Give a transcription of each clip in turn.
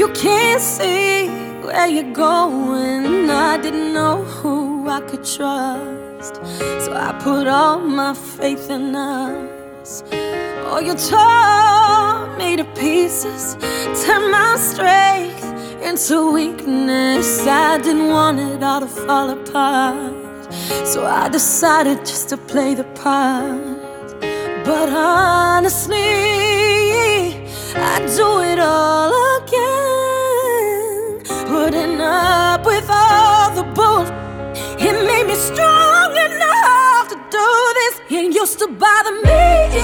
you can't see where you're going. I didn't know who I could trust, so I put all my faith in us. Oh, you tore me to pieces, turned my strength into weakness. I didn't want it all to fall apart, so I decided just to play the part. But honestly, I'd do it all again. Putting up with all the bullshit, it made me strong enough to do this. It used to bother me,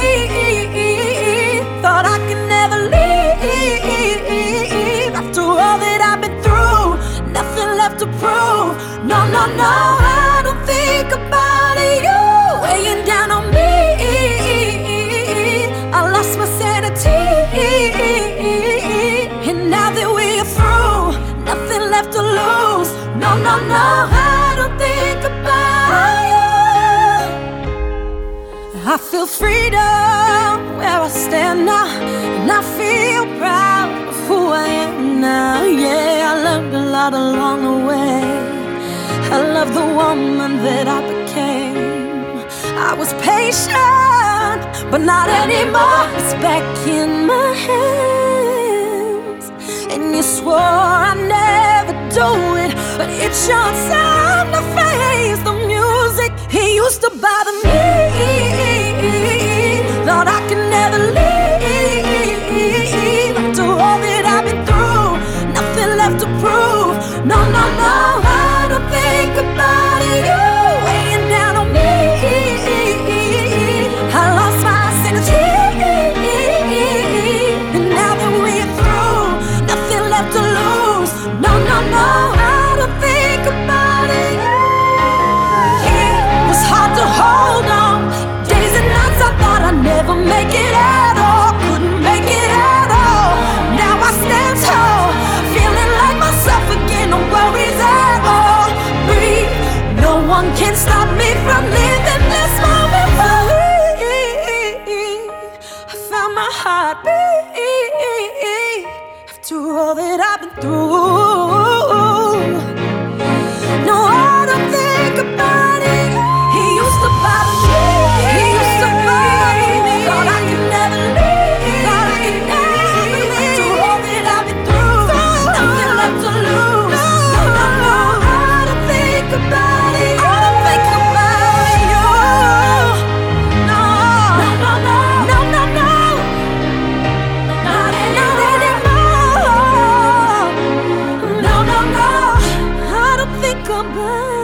thought I could never leave. After all that I've been through, nothing left to prove. No, no, no, I don't think about you weighing down on me. I lost my sanity, and now that we're through, nothing left to lose. No, no, no, I don't think about you. I feel freedom where I stand now, and I feel proud of who I am now. Yeah, I learned a lot along the way. I love the woman that I became. I was patient, but not anymore. It's back in my hands, and you swore I'd never do it, but it's your time to face the music. It used to bother me, thought I could never leave. After all that I've been through, nothing left to prove. No, no, no, I don't think about you weighing down on me. I lost my sanity, and now that we're through, nothing left to lose. No, no, no, I don't think about it. It was hard to hold on. Days and nights I thought I'd never make it at all, couldn't make it at all. Now I stand tall, feeling like myself again, no worries at all. Breathe, no one can stop me from living this moment fully. I found my heartbeat after all that I've been through. No, I don't think about it. He used to bother me, he used to bother me. Thought I could never leave, thought I could never leave. After all that I've been through, nothing left to lose. No, no, no, I don't think about it. I don't think about you. No, no, no, no, no, no, no. Not anymore. No, no, no, I don't think about